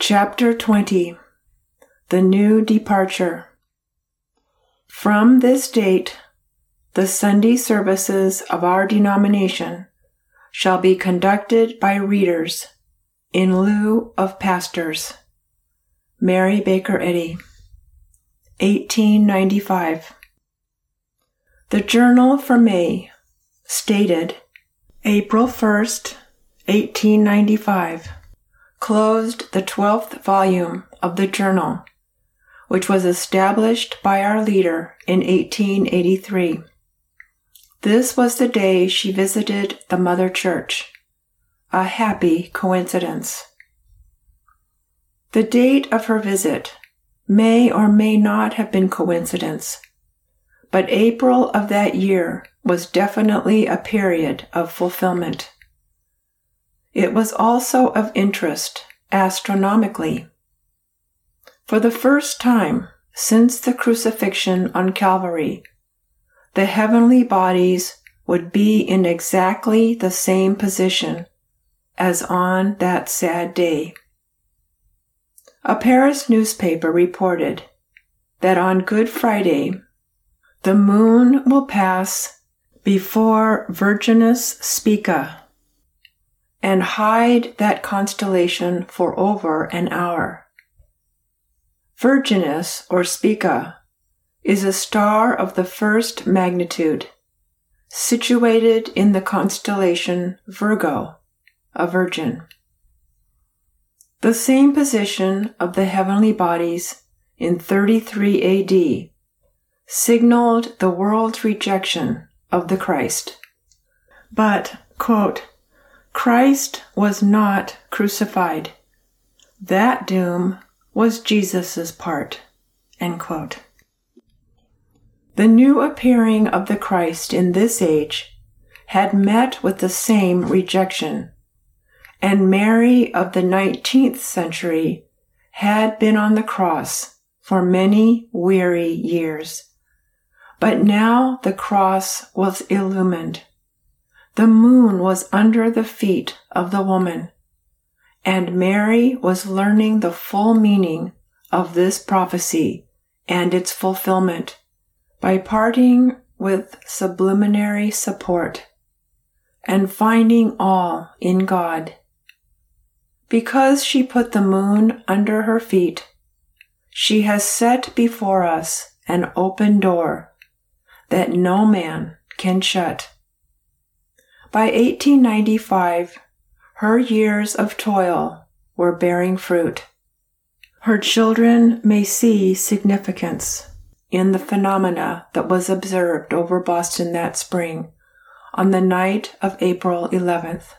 Chapter 20. The New Departure. From this date, the Sunday services of our denomination shall be conducted by readers in lieu of pastors. Mary Baker Eddy, 1895. The Journal for May stated April 1st, 1895. Closed the 12th volume of the Journal, which was established by our leader in 1883. This was the day she visited the Mother Church. A happy coincidence. The date of her visit may or may not have been coincidence, but April of that year was definitely a period of fulfillment. It was also of interest astronomically. For the first time since the crucifixion on Calvary, the heavenly bodies would be in exactly the same position as on that sad day. A Paris newspaper reported that on Good Friday, the moon will pass before Virginis Spica and hide that constellation for over an hour. Virginis, or Spica, is a star of the first magnitude, situated in the constellation Virgo, a virgin. The same position of the heavenly bodies in 33 A.D. signaled the world's rejection of the Christ. But, quote, Christ was not crucified. That doom was Jesus' part. End quote. The new appearing of the Christ in this age had met with the same rejection, and Mary of the 19th century had been on the cross for many weary years. But now the cross was illumined. The moon was under the feet of the woman, and Mary was learning the full meaning of this prophecy and its fulfillment by parting with sublunary support and finding all in God. Because she put the moon under her feet, she has set before us an open door that no man can shut. By 1895, her years of toil were bearing fruit. Her children may see significance in the phenomena that was observed over Boston that spring on the night of April 11th.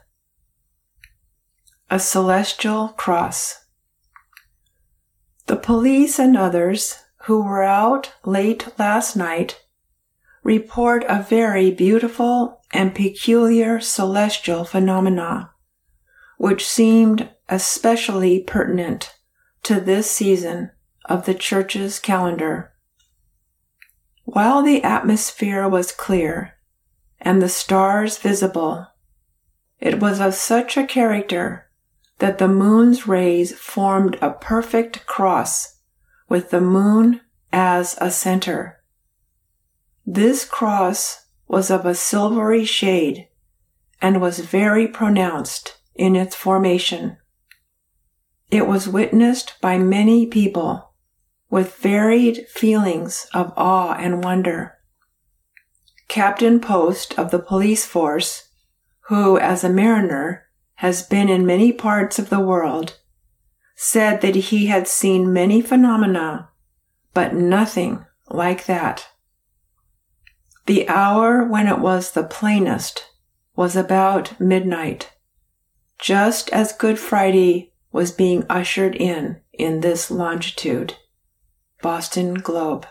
A celestial cross. The police and others who were out late last night report a very beautiful and peculiar celestial phenomena, which seemed especially pertinent to this season of the Church's calendar. While the atmosphere was clear and the stars visible, it was of such a character that the moon's rays formed a perfect cross with the moon as a center. This cross was of a silvery shade and was very pronounced in its formation. It was witnessed by many people with varied feelings of awe and wonder. Captain Post of the police force, who as a mariner has been in many parts of the world, said that he had seen many phenomena, but nothing like that. The hour when it was the plainest was about midnight, just as Good Friday was being ushered in this longitude. Boston Globe.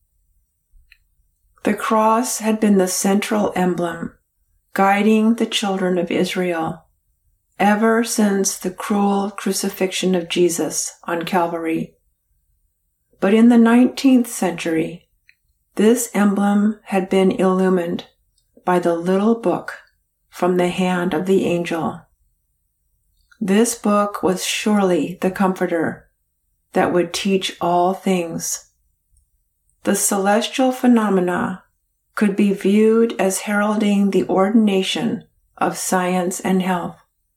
The cross had been the central emblem guiding the children of Israel ever since the cruel crucifixion of Jesus on Calvary. But in the 19th century, this emblem had been illumined by the little book from the hand of the angel. This book was surely the comforter that would teach all things. The celestial phenomena could be viewed as heralding the ordination of science and health.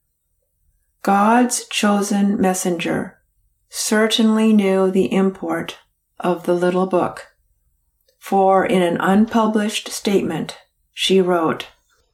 God's chosen messenger certainly knew the import of the little book, for in an unpublished statement she wrote,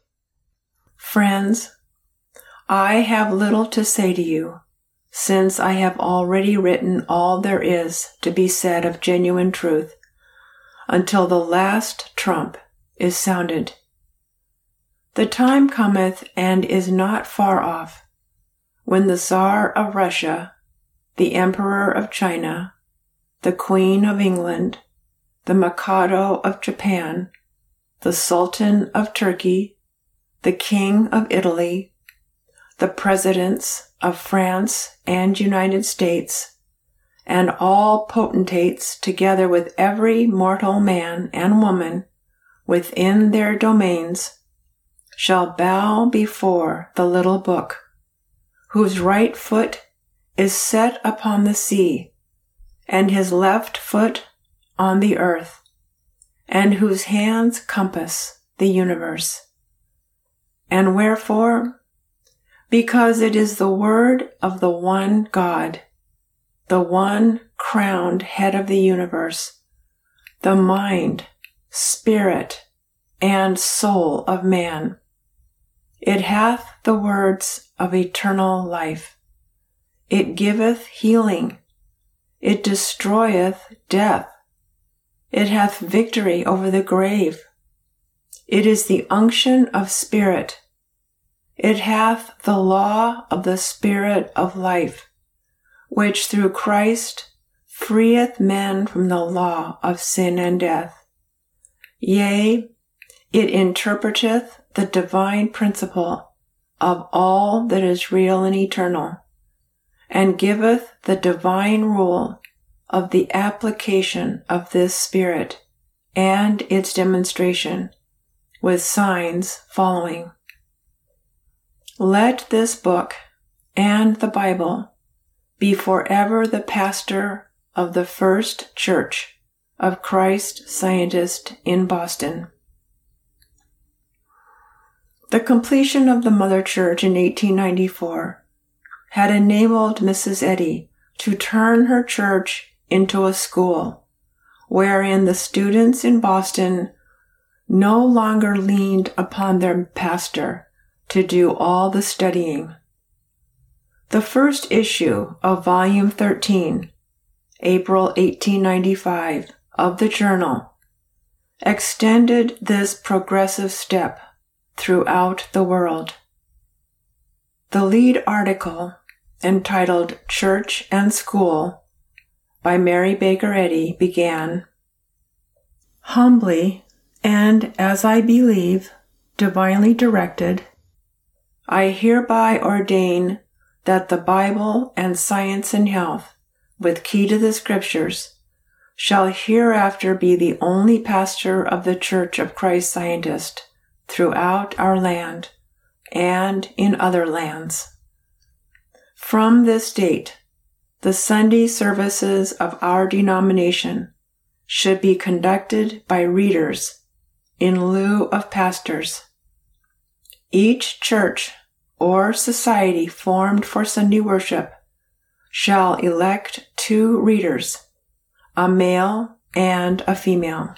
"Friends, I have little to say to you, since I have already written all there is to be said of genuine truth, until the last trump is sounded. The time cometh and is not far off, when the Tsar of Russia, the Emperor of China, the Queen of England, the Mikado of Japan, the Sultan of Turkey, the King of Italy, the Presidents of France and United States, and all potentates, together with every mortal man and woman within their domains, shall bow before the little book, whose right foot is set upon the sea, and his left foot on the earth, and whose hands compass the universe. And wherefore? Because it is the word of the one God, the one crowned head of the universe, the mind, spirit, and soul of man. It hath the words of eternal life. It giveth healing. It destroyeth death. It hath victory over the grave. It is the unction of spirit. It hath the law of the Spirit of life, which through Christ freeth men from the law of sin and death. Yea, it interpreteth the divine principle of all that is real and eternal, and giveth the divine rule of the application of this Spirit and its demonstration, with signs following. Let this book and the Bible be forever the pastor of the First Church of Christ Scientist in Boston." The completion of the Mother Church in 1894 had enabled Mrs. Eddy to turn her church into a school, wherein the students in Boston no longer leaned upon their pastor to do all the studying. The first issue of Volume 13, April 1895, of the journal, extended this progressive step throughout the world. The lead article, entitled "Church and School," by Mary Baker Eddy, began, "Humbly, and as I believe, divinely directed, I hereby ordain that the Bible and Science and Health, with key to the Scriptures, shall hereafter be the only pastor of the Church of Christ Scientist throughout our land and in other lands. From this date, the Sunday services of our denomination should be conducted by readers in lieu of pastors. Each church or society formed for Sunday worship shall elect 2 readers, a male and a female."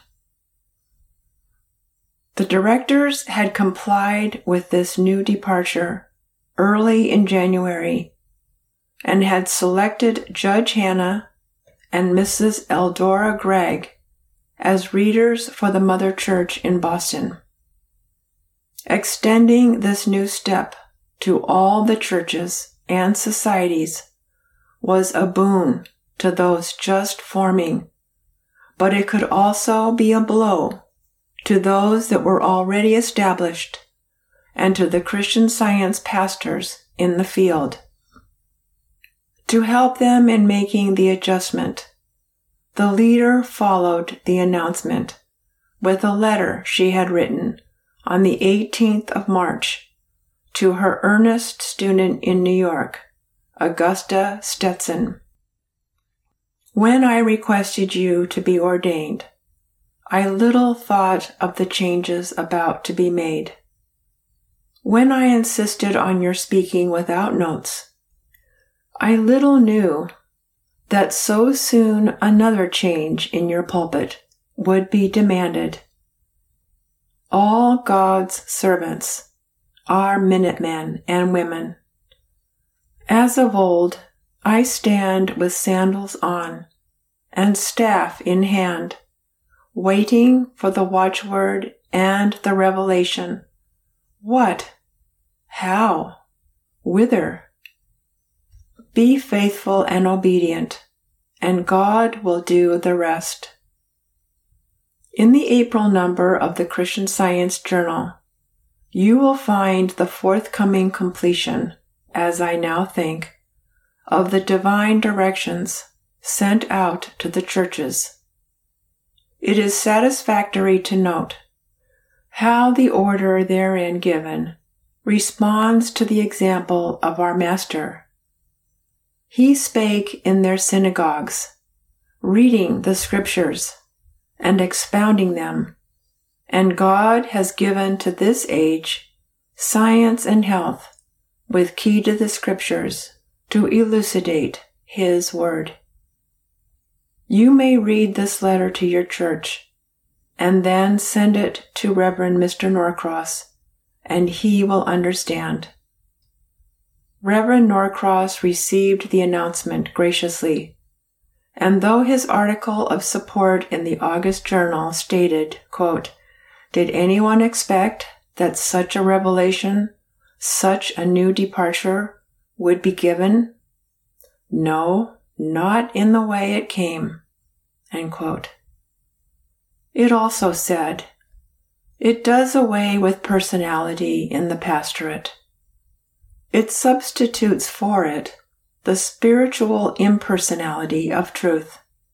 The directors had complied with this new departure early in January and had selected Judge Hannah and Mrs. Eldora Gregg as readers for the Mother Church in Boston. Extending this new step to all the churches and societies was a boon to those just forming, but it could also be a blow to those that were already established and to the Christian Science pastors in the field. To help them in making the adjustment, the leader followed the announcement with a letter she had written on the 18th of March to her earnest student in New York, Augusta Stetson. When I requested you to be ordained, I little thought of the changes about to be made. When I insisted on your speaking without notes, I little knew that so soon another change in your pulpit would be demanded. All God's servants are Minutemen and women. As of old, I stand with sandals on and staff in hand, waiting for the watchword and the revelation. What? How? Whither? Be faithful and obedient, and God will do the rest. In the April number of the Christian Science Journal, you will find the forthcoming completion, as I now think, of the divine directions sent out to the churches. It is satisfactory to note how the order therein given responds to the example of our Master. He spake in their synagogues, reading the Scriptures and expounding them, and God has given to this age science and health with key to the Scriptures to elucidate His Word. You may read this letter to your church and then send it to Reverend Mr. Norcross, and he will understand. Reverend Norcross received the announcement graciously, and though his article of support in the August Journal stated, quote, "Did anyone expect that such a revelation, such a new departure, would be given? No, not in the way it came," end quote. It also said, "It does away with personality in the pastorate. It substitutes for it the spiritual impersonality of truth.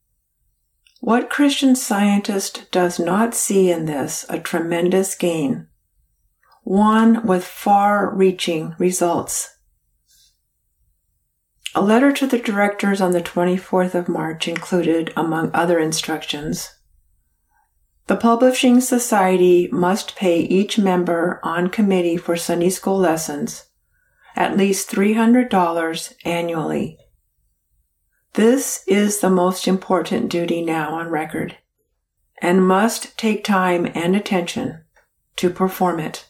What Christian Scientist does not see in this a tremendous gain, one with far-reaching results?" A letter to the directors on the 24th of March included, among other instructions, the Publishing Society must pay each member on committee for Sunday school lessons at least $300 annually. This is the most important duty now on record, and must take time and attention to perform it.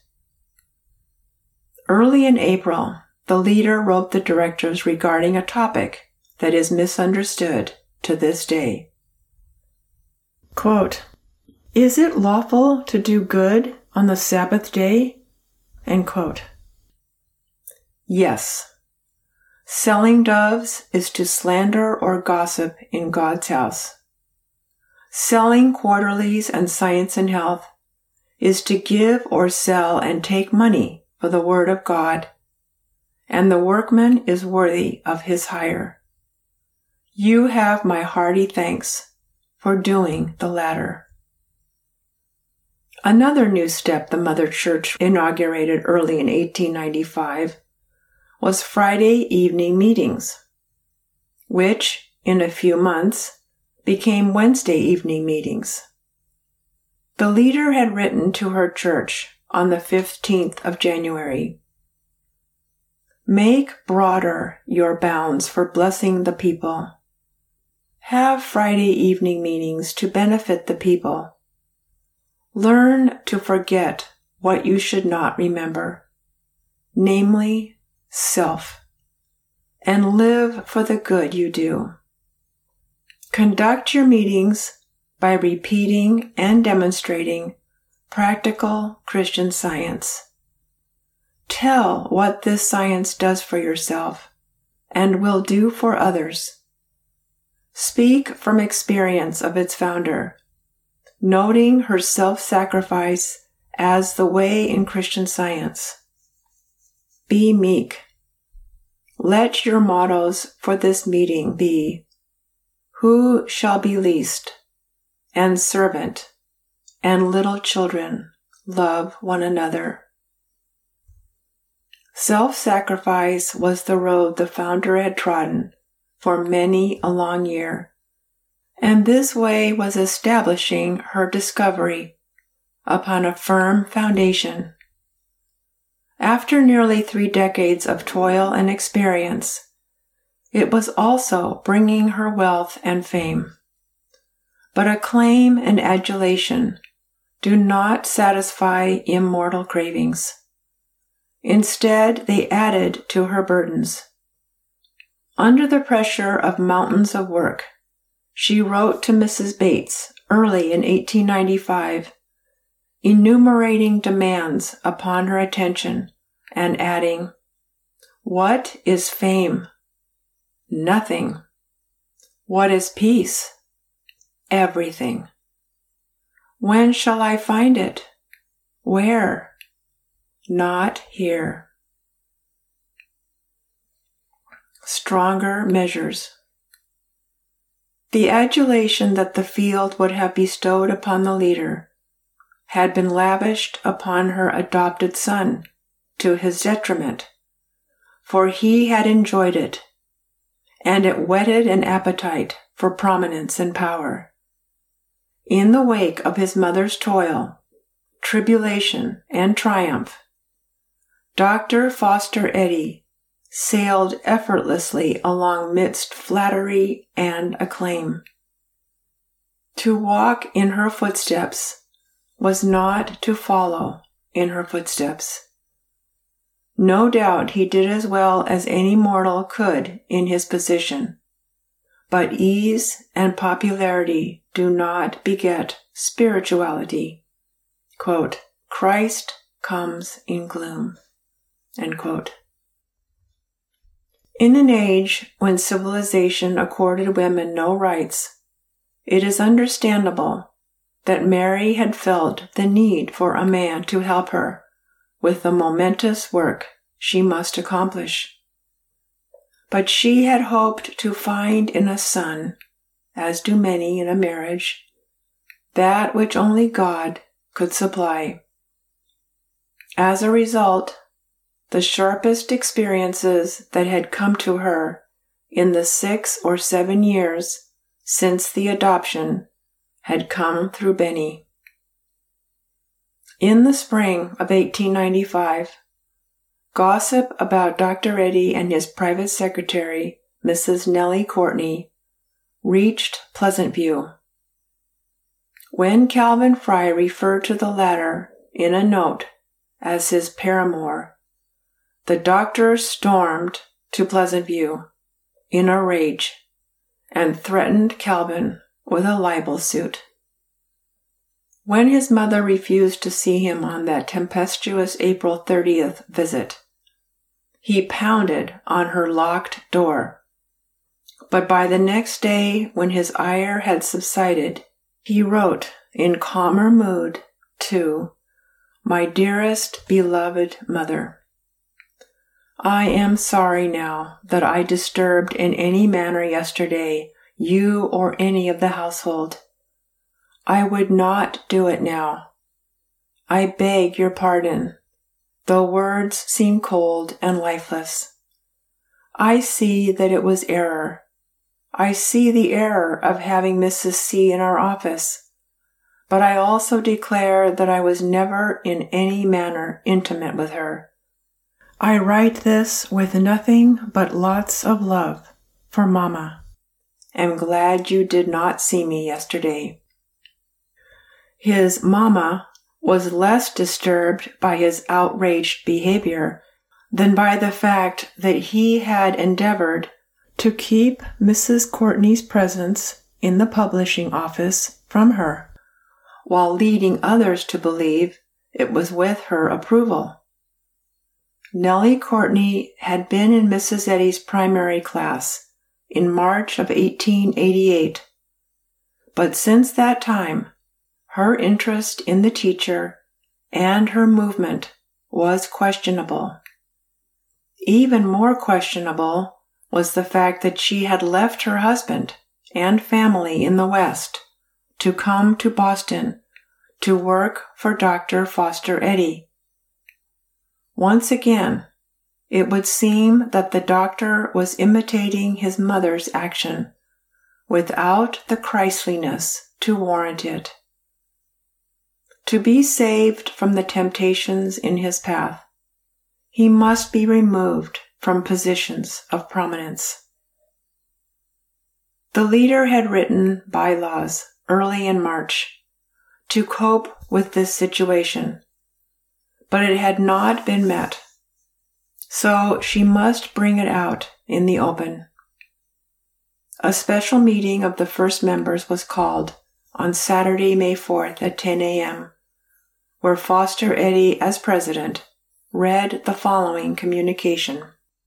Early in April, the leader wrote the directors regarding a topic that is misunderstood to this day. Quote, "Is it lawful to do good on the Sabbath day?" End quote. Yes. Selling doves is to slander or gossip in God's house. Selling quarterlies and science and health is to give or sell and take money for the word of God, and the workman is worthy of his hire. You have my hearty thanks for doing the latter. Another new step the Mother Church inaugurated early in 1895 was Friday evening meetings, which, in a few months, became Wednesday evening meetings. The leader had written to her church on the 15th of January, "Make broader your bounds for blessing the people. Have Friday evening meetings to benefit the people. Learn to forget what you should not remember, namely, self, and live for the good you do. Conduct your meetings by repeating and demonstrating practical Christian Science. Tell what this science does for yourself and will do for others. Speak from experience of its founder, noting her self-sacrifice as the way in Christian Science. Be meek. Let your mottos for this meeting be, who shall be least, and servant, and little children love one another." Self-sacrifice was the road the founder had trodden for many a long year, and this way was establishing her discovery upon a firm foundation. After nearly 3 decades of toil and experience, it was also bringing her wealth and fame. But acclaim and adulation do not satisfy immortal cravings. Instead, they added to her burdens. Under the pressure of mountains of work, she wrote to Mrs. Bates early in 1895, enumerating demands upon her attention and adding, "What is fame? Nothing. What is peace? Everything. When shall I find it? Where? Not here." Stronger measures. The adulation that the field would have bestowed upon the leader had been lavished upon her adopted son to his detriment, for he had enjoyed it, and it whetted an appetite for prominence and power. In the wake of his mother's toil, tribulation, and triumph, Dr. Foster Eddy sailed effortlessly along midst flattery and acclaim. To walk in her footsteps was not to follow in her footsteps. No doubt he did as well as any mortal could in his position, but ease and popularity do not beget spirituality. Quote, "Christ comes in gloom." End quote. In an age when civilization accorded women no rights, it is understandable that Mary had felt the need for a man to help her with the momentous work she must accomplish. But she had hoped to find in a son, as do many in a marriage, that which only God could supply. As a result, the sharpest experiences that had come to her in the 6 or 7 years since the adoption had come through Benny. In the spring of 1895, gossip about Dr. Eddy and his private secretary, Mrs. Nellie Courtney, reached Pleasant View. When Calvin Fry referred to the latter in a note as his paramour, the doctor stormed to Pleasant View in a rage and threatened Calvin with a libel suit. When his mother refused to see him on that tempestuous April 30th visit, he pounded on her locked door. But by the next day, when his ire had subsided, he wrote in calmer mood to "My dearest beloved mother, I am sorry now that I disturbed in any manner yesterday you or any of the household. I would not do it now. I beg your pardon, though words seem cold and lifeless. I see that it was error. I see the error of having Mrs. C. in our office, but I also declare that I was never in any manner intimate with her. I write this with nothing but lots of love for Mama. Am glad you did not see me yesterday." His Mama was less disturbed by his outraged behavior than by the fact that he had endeavored to keep Mrs. Courtney's presence in the publishing office from her, while leading others to believe it was with her approval. Nellie Courtney had been in Mrs. Eddy's primary class in March of 1888, but since that time, her interest in the teacher and her movement was questionable. Even more questionable was the fact that she had left her husband and family in the West to come to Boston to work for Dr. Foster Eddy. Once again, it would seem that the doctor was imitating his mother's action without the Christliness to warrant it. To be saved from the temptations in his path, he must be removed from positions of prominence. The leader had written bylaws early in March to cope with this situation, but it had not been met, so she must bring it out in the open. A special meeting of the first members was called on Saturday, May 4th at 10 a.m., where Foster Eddy, as president, read the following communication.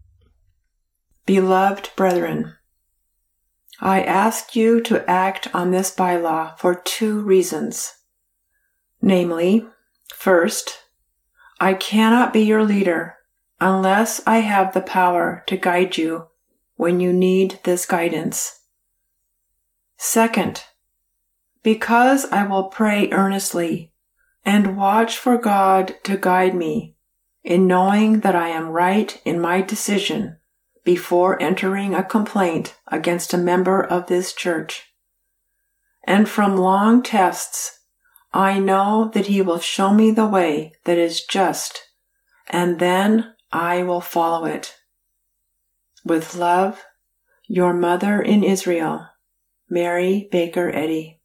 Beloved brethren, I ask you to act on this bylaw for 2 reasons. Namely, first, I cannot be your leader unless I have the power to guide you when you need this guidance. Second, because I will pray earnestly and watch for God to guide me in knowing that I am right in my decision before entering a complaint against a member of this church. And from long tests, I know that he will show me the way that is just, and then I will follow it. With love, your mother in Israel, Mary Baker Eddy.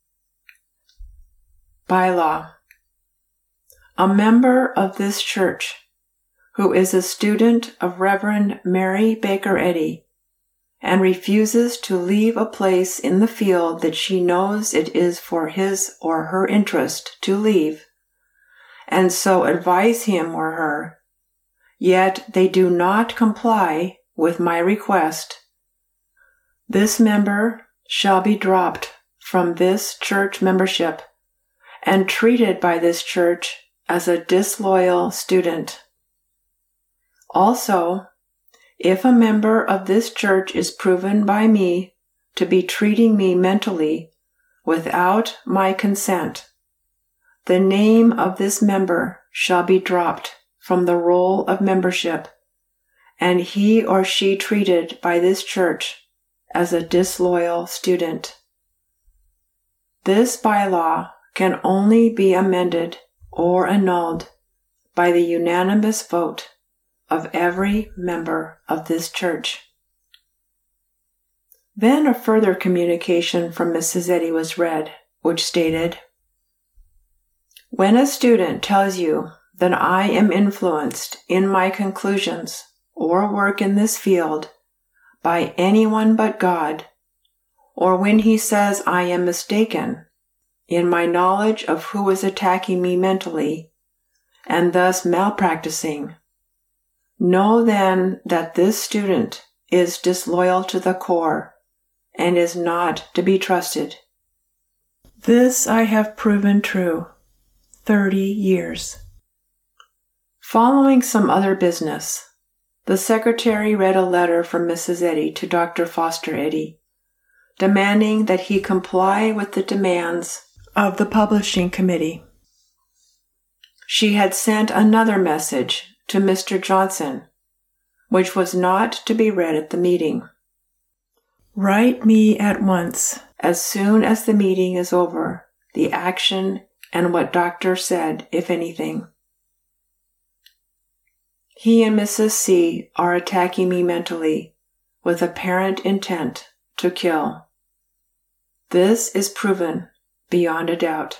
Bylaw. A member of this church who is a student of Reverend Mary Baker Eddy and refuses to leave a place in the field that she knows it is for his or her interest to leave, and so advise him or her, yet they do not comply with my request, this member shall be dropped from this church membership and treated by this church as a disloyal student. Also, if a member of this church is proven by me to be treating me mentally without my consent, the name of this member shall be dropped from the roll of membership, and he or she treated by this church as a disloyal student. This bylaw can only be amended or annulled by the unanimous vote of every member of this church. Then a further communication from Mrs. Eddy was read, which stated, When a student tells you that I am influenced in my conclusions or work in this field by anyone but God, or when he says I am mistaken in my knowledge of who is attacking me mentally and thus malpracticing, know then that this student is disloyal to the core and is not to be trusted. This I have proven true 30 years. Following some other business, the secretary read a letter from Mrs. Eddy to Dr. Foster Eddy, demanding that he comply with the demands of the publishing committee. She had sent another message to Mr. Johnson, which was not to be read at the meeting. Write me at once, as soon as the meeting is over, the action and what doctor said, if anything. He and Mrs. C are attacking me mentally with apparent intent to kill. This is proven beyond a doubt.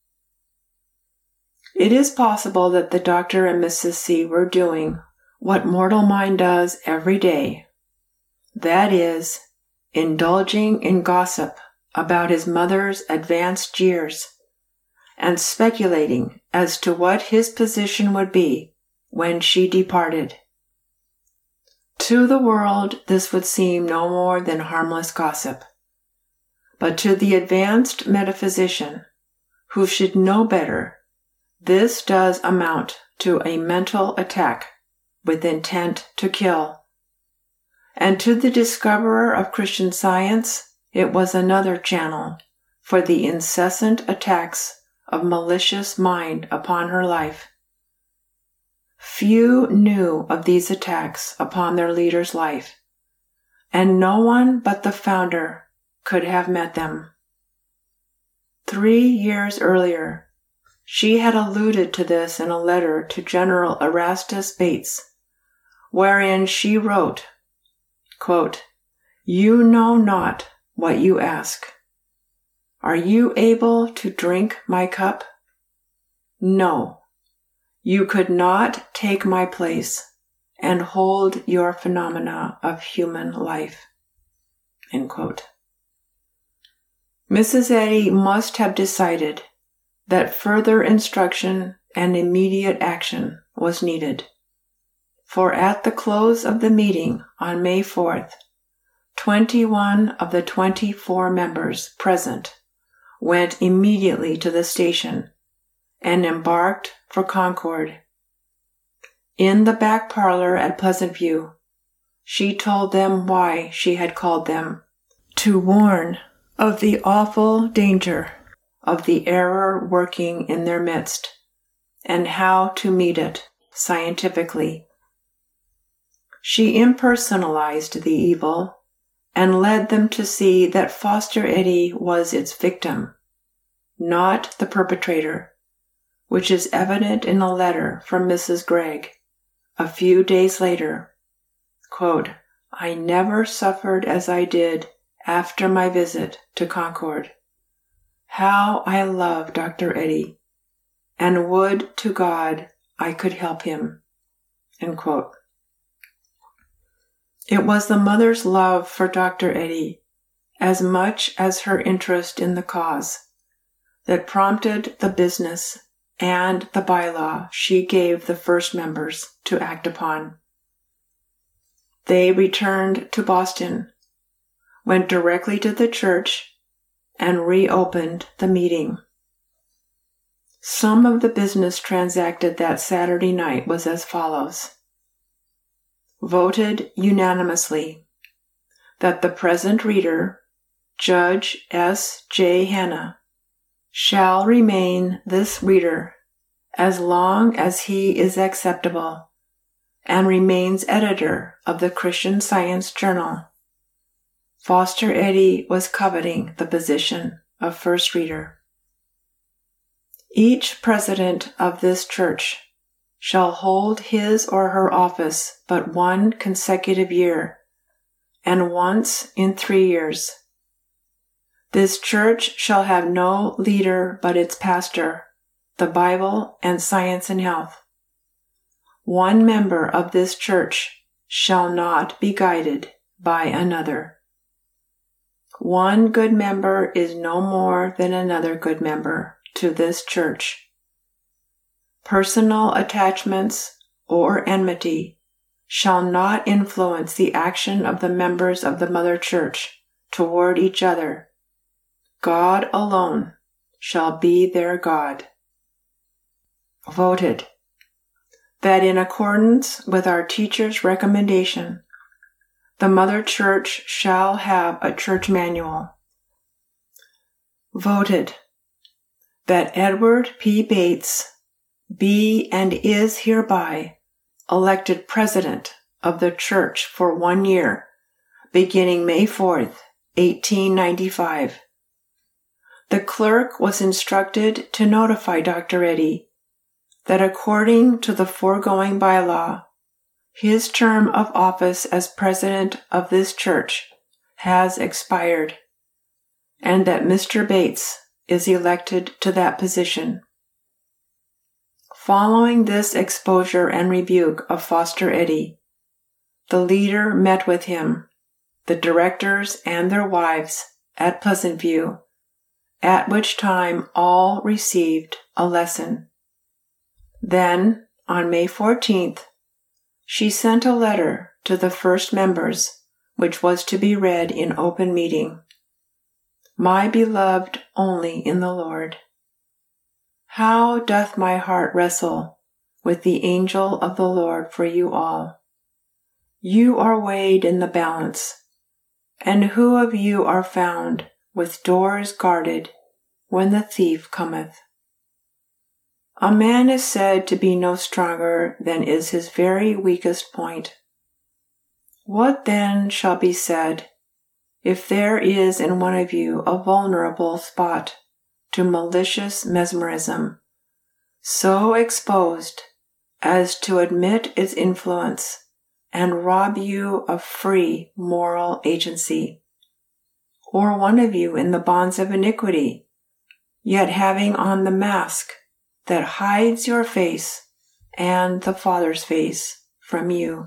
It is possible that the doctor and Mrs. C were doing what mortal mind does every day, that is, indulging in gossip about his mother's advanced years and speculating as to what his position would be when she departed. To the world, this would seem no more than harmless gossip, but to the advanced metaphysician, who should know better, this does amount to a mental attack with intent to kill. And to the discoverer of Christian Science, it was another channel for the incessant attacks of malicious mind upon her life. Few knew of these attacks upon their leader's life, and no one but the founder could have met them. 3 years earlier, she had alluded to this in a letter to General Erastus Bates, wherein she wrote, quote, "You know not what you ask. Are you able to drink my cup? No, you could not take my place and hold your phenomena of human life." End quote. Mrs. Eddy must have decided that further instruction and immediate action was needed, for at the close of the meeting on May 4th, 21 of the 24 members present went immediately to the station and embarked for Concord. In the back parlor at Pleasant View, she told them why she had called them, to warn of the awful danger of the error working in their midst, and how to meet it scientifically. She impersonalized the evil and led them to see that Foster Eddy was its victim, not the perpetrator, which is evident in a letter from Mrs. Gregg a few days later. Quote, "I never suffered as I did after my visit to Concord. How I love Dr. Eddy, and would to God I could help him." End quote. It was the mother's love for Dr. Eddy, as much as her interest in the cause, that prompted the business and the bylaw she gave the first members to act upon. They returned to Boston, went directly to the church, and reopened the meeting. Some of the business transacted that Saturday night was as follows. Voted unanimously that the present reader, Judge S. J. Hanna, shall remain this reader as long as he is acceptable and remains editor of the Christian Science Journal. Foster Eddy was coveting the position of first reader. Each president of this church shall hold his or her office but one consecutive year, and once in 3 years. This church shall have no leader but its pastor, the Bible, and Science and Health. One member of this church shall not be guided by another. One good member is no more than another good member to this church. Personal attachments or enmity shall not influence the action of the members of the Mother Church toward each other. God alone shall be their God. Voted that in accordance with our teacher's recommendation, the Mother Church shall have a church manual. Voted that Edward P. Bates be and is hereby elected president of the church for 1 year, beginning May 4th, 1895. The clerk was instructed to notify Dr. Eddy that according to the foregoing bylaw, his term of office as president of this church has expired, and that Mr. Bates is elected to that position. Following this exposure and rebuke of Foster Eddy, the leader met with him, the directors and their wives, at Pleasant View, at which time all received a lesson. Then, on May 14th, she sent a letter to the first members, which was to be read in open meeting. My beloved only in the Lord, how doth my heart wrestle with the angel of the Lord for you all. You are weighed in the balance, and who of you are found with doors guarded when the thief cometh? A man is said to be no stronger than is his very weakest point. What then shall be said if there is in one of you a vulnerable spot to malicious mesmerism, so exposed as to admit its influence and rob you of free moral agency? Or one of you in the bonds of iniquity, yet having on the mask that hides your face and the Father's face from you?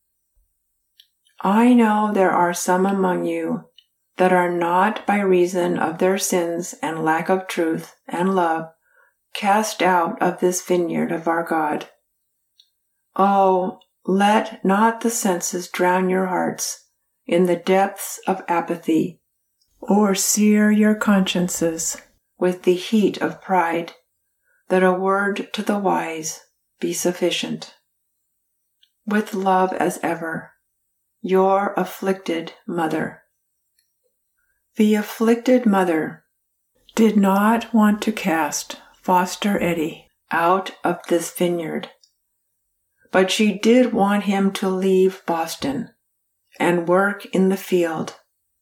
I know there are some among you that are not by reason of their sins and lack of truth and love cast out of this vineyard of our God. Oh, let not the senses drown your hearts in the depths of apathy, or sear your consciences with the heat of pride, that a word to the wise be sufficient. With love as ever, your afflicted mother. The afflicted mother did not want to cast Foster Eddie out of this vineyard, but she did want him to leave Boston and work in the field.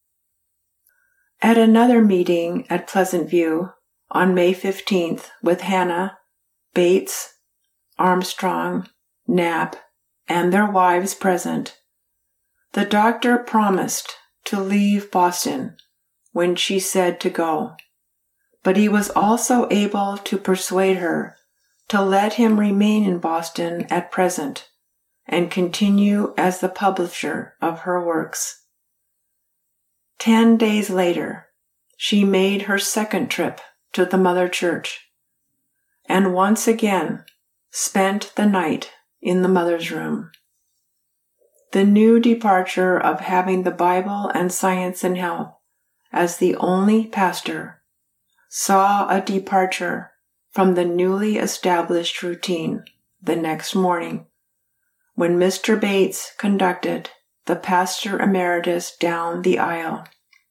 At another meeting at Pleasant View on May 15th with Hannah, Bates, Armstrong, Knapp, and their wives present, the doctor promised to leave Boston when she said to go, but he was also able to persuade her to let him remain in Boston at present and continue as the publisher of her works. 10 days later, she made her second trip to the Mother Church, and once again spent the night in the Mother's room. The new departure of having the Bible and Science and Health as the only pastor saw a departure from the newly established routine the next morning, when Mr. Bates conducted the pastor emeritus down the aisle.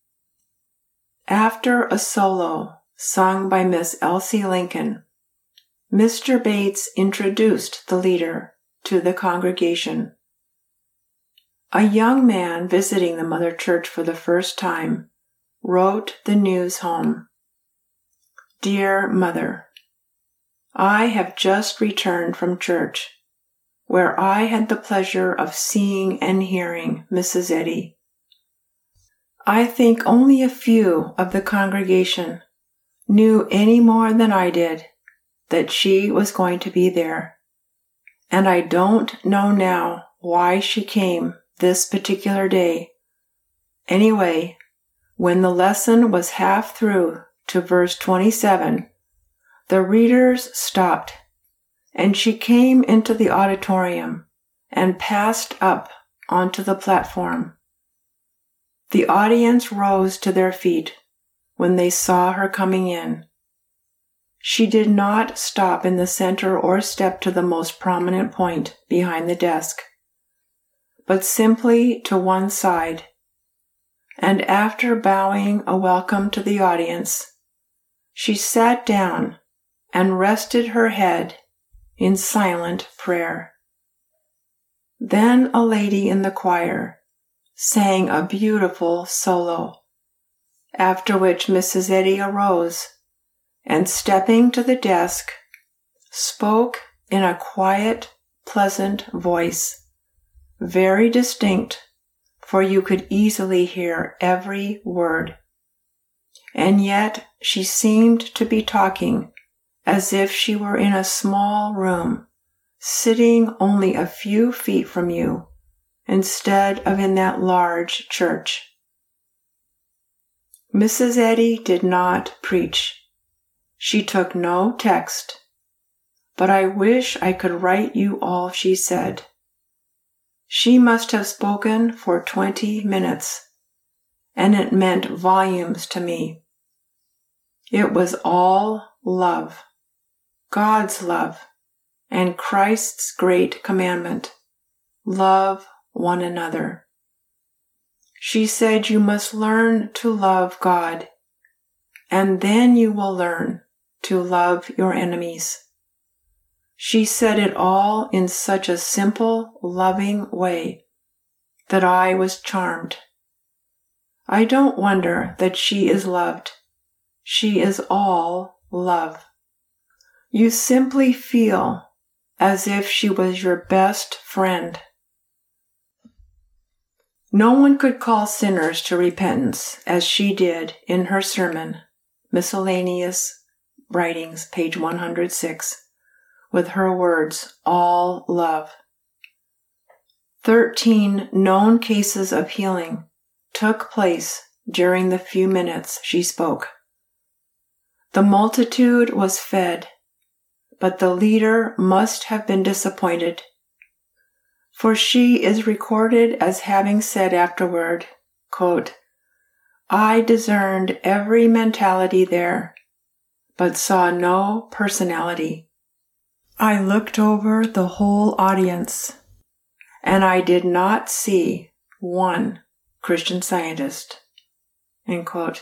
After a solo sung by Miss Elsie Lincoln, Mr. Bates introduced the leader to the congregation. A young man visiting the Mother Church for the first time wrote the news home. Dear Mother, I have just returned from church, where I had the pleasure of seeing and hearing Mrs. Eddy. I think only a few of the congregation knew any more than I did that she was going to be there, and I don't know now why she came this particular day. Anyway, when the lesson was half through to verse 27, the readers stopped, and she came into the auditorium and passed up onto the platform. The audience rose to their feet when they saw her coming in. She did not stop in the center or step to the most prominent point behind the desk, but simply to one side, and after bowing a welcome to the audience, she sat down and rested her head in silent prayer. Then a lady in the choir sang a beautiful solo, after which Mrs. Eddy arose and, stepping to the desk, spoke in a quiet, pleasant voice, very distinct, for you could easily hear every word. And yet she seemed to be talking as if she were in a small room, sitting only a few feet from you, instead of in that large church. Mrs. Eddy did not preach. She took no text, but I wish I could write you all she said. She must have spoken for 20 minutes, and it meant volumes to me. It was all love, God's love, and Christ's great commandment, love one another. She said you must learn to love God, and then you will learn to love your enemies. She said it all in such a simple, loving way that I was charmed. I don't wonder that she is loved. She is all love. You simply feel as if she was your best friend. No one could call sinners to repentance as she did in her sermon, Miscellaneous Writings, page 106, with her words, all love. 13 known cases of healing took place during the few minutes she spoke. The multitude was fed, but the leader must have been disappointed, for she is recorded as having said afterward, quote, I discerned every mentality there, but saw no personality. I looked over the whole audience, and I did not see one Christian Scientist. End quote.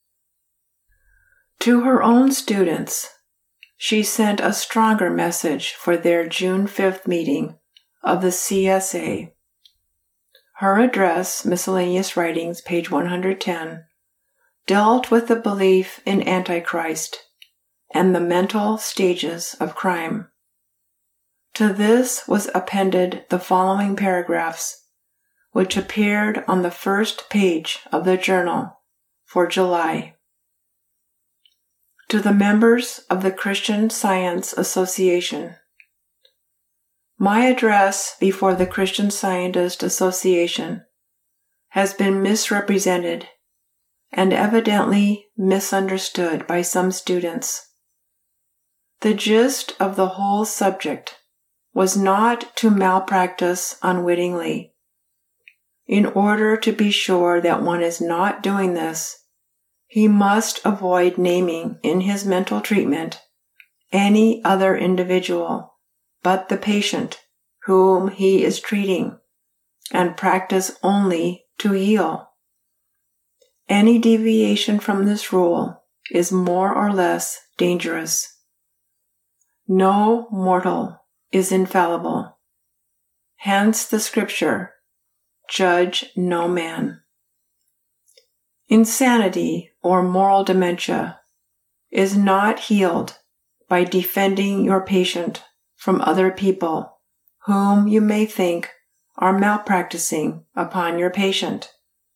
To her own students, she sent a stronger message for their June 5th meeting of the CSA. Her address, Miscellaneous Writings, page 110, dealt with the belief in Antichrist and the mental stages of crime. To this was appended the following paragraphs, which appeared on the first page of the journal for July. To the members of the Christian Science Association. My address before the Christian Scientist Association has been misrepresented and evidently misunderstood by some students. The gist of the whole subject was not to malpractice unwittingly. In order to be sure that one is not doing this, he must avoid naming in his mental treatment any other individual but the patient whom he is treating, and practice only to heal. Any deviation from this rule is more or less dangerous. No mortal is infallible. Hence the scripture, judge no man. Insanity or moral dementia is not healed by defending your patient from other people whom you may think are malpracticing upon your patient.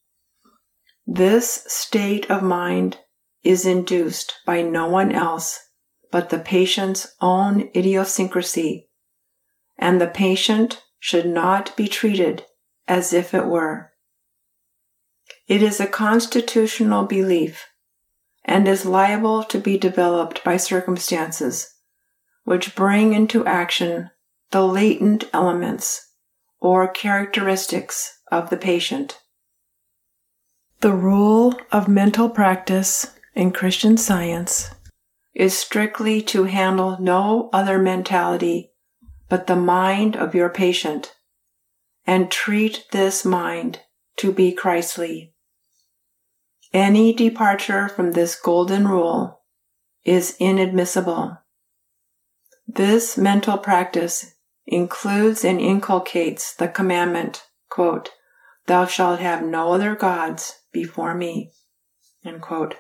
This state of mind is induced by no one else but the patient's own idiosyncrasy, and the patient should not be treated as if it were. It is a constitutional belief and is liable to be developed by circumstances which bring into action the latent elements or characteristics of the patient. The rule of mental practice in Christian Science is strictly to handle no other mentality but the mind of your patient, and treat this mind to be Christly. Any departure from this golden rule is inadmissible. This mental practice includes and inculcates the commandment, quote, thou shalt have no other gods before me, end quote.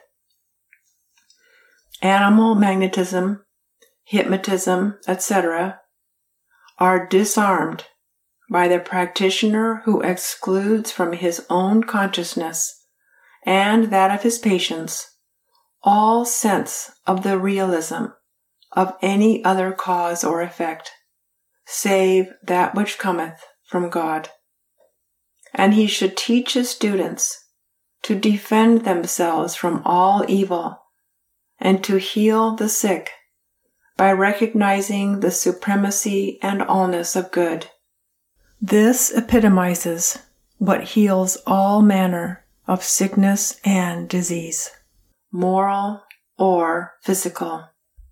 Animal magnetism, hypnotism, etc. are disarmed by the practitioner who excludes from his own consciousness and that of his patients all sense of the realism of any other cause or effect, save that which cometh from God. And he should teach his students to defend themselves from all evil and to heal the sick by recognizing the supremacy and allness of good. This epitomizes what heals all manner of sickness and disease, moral or physical.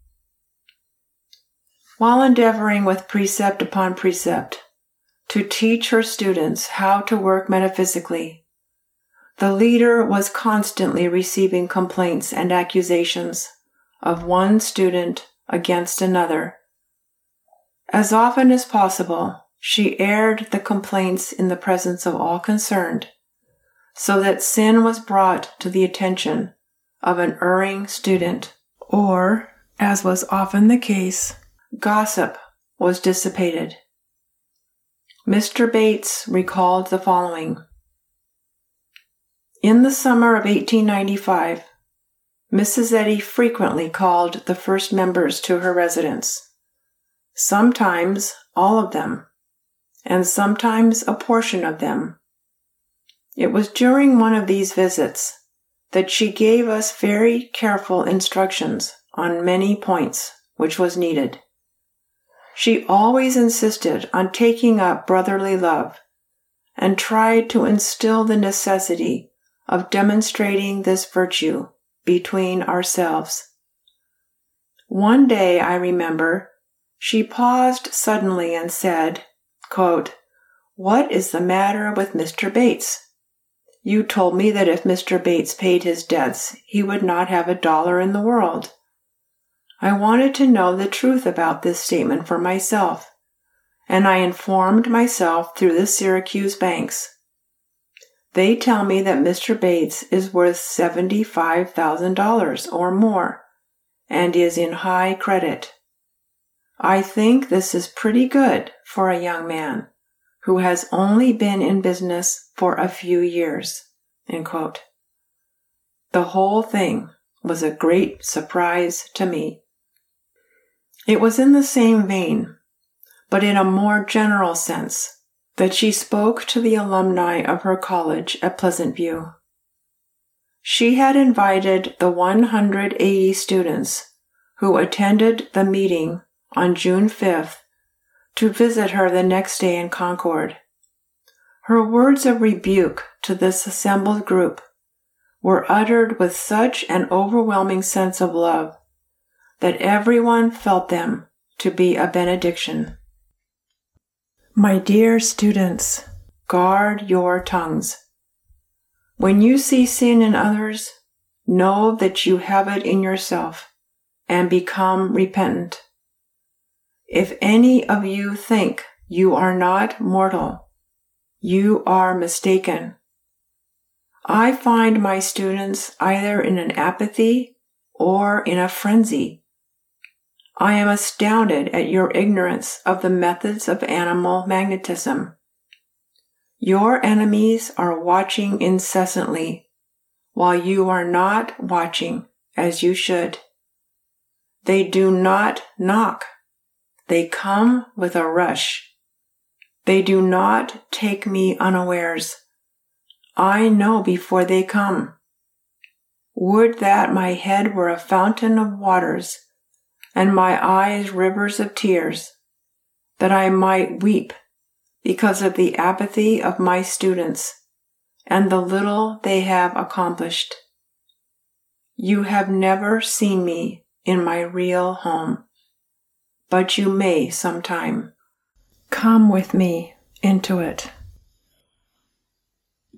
While endeavoring with precept upon precept to teach her students how to work metaphysically, the leader was constantly receiving complaints and accusations of one student against another, As often as possible, she aired the complaints in the presence of all concerned, so that sin was brought to the attention of an erring student, or, as was often the case, gossip was dissipated. Mr. Bates recalled the following. In the summer of 1895, Mrs. Eddy frequently called the first members to her residence, sometimes all of them, and sometimes a portion of them. It was during one of these visits that she gave us very careful instructions on many points which was needed. She always insisted on taking up brotherly love and tried to instill the necessity of demonstrating this virtue between ourselves. One day, I remember, she paused suddenly and said, quote, "What is the matter with Mr. Bates? You told me that if Mr. Bates paid his debts, he would not have $1 in the world. I wanted to know the truth about this statement for myself, and I informed myself through the Syracuse banks. They tell me that Mr. Bates is worth $75,000 or more and is in high credit. I think this is pretty good for a young man who has only been in business for a few years." End quote. The whole thing was a great surprise to me. It was in the same vein, but in a more general sense, that she spoke to the alumni of her college at Pleasant View. She had invited the 180 students who attended the meeting on June 5th to visit her the next day in Concord. Her words of rebuke to this assembled group were uttered with such an overwhelming sense of love that everyone felt them to be a benediction. My dear students, guard your tongues. When you see sin in others, know that you have it in yourself and become repentant. If any of you think you are not mortal, you are mistaken. I find my students either in an apathy or in a frenzy. I am astounded at your ignorance of the methods of animal magnetism. Your enemies are watching incessantly, while you are not watching as you should. They do not knock. They come with a rush. They do not take me unawares. I know before they come. Would that my head were a fountain of waters, and my eyes rivers of tears, that I might weep because of the apathy of my students and the little they have accomplished. You have never seen me in my real home, but you may sometime. Come with me into it.